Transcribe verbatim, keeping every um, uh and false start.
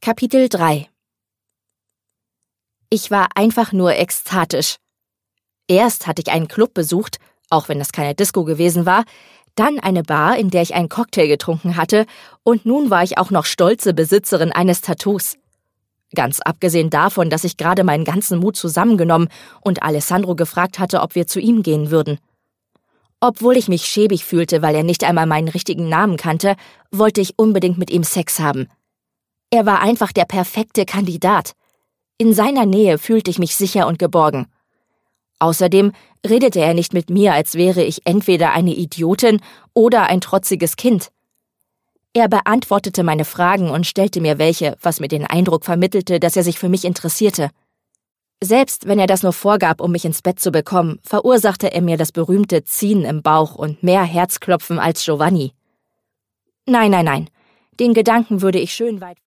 Kapitel drei. Ich war einfach nur ekstatisch. Erst hatte ich einen Club besucht, auch wenn das keine Disco gewesen war, dann eine Bar, in der ich einen Cocktail getrunken hatte, und nun war ich auch noch stolze Besitzerin eines Tattoos. Ganz abgesehen davon, dass ich gerade meinen ganzen Mut zusammengenommen und Alessandro gefragt hatte, ob wir zu ihm gehen würden. Obwohl ich mich schäbig fühlte, weil er nicht einmal meinen richtigen Namen kannte, wollte ich unbedingt mit ihm Sex haben. Er war einfach der perfekte Kandidat. In seiner Nähe fühlte ich mich sicher und geborgen. Außerdem redete er nicht mit mir, als wäre ich entweder eine Idiotin oder ein trotziges Kind. Er beantwortete meine Fragen und stellte mir welche, was mir den Eindruck vermittelte, dass er sich für mich interessierte. Selbst wenn er das nur vorgab, um mich ins Bett zu bekommen, verursachte er mir das berühmte Ziehen im Bauch und mehr Herzklopfen als Giovanni. Nein, nein, nein, den Gedanken würde ich schön weit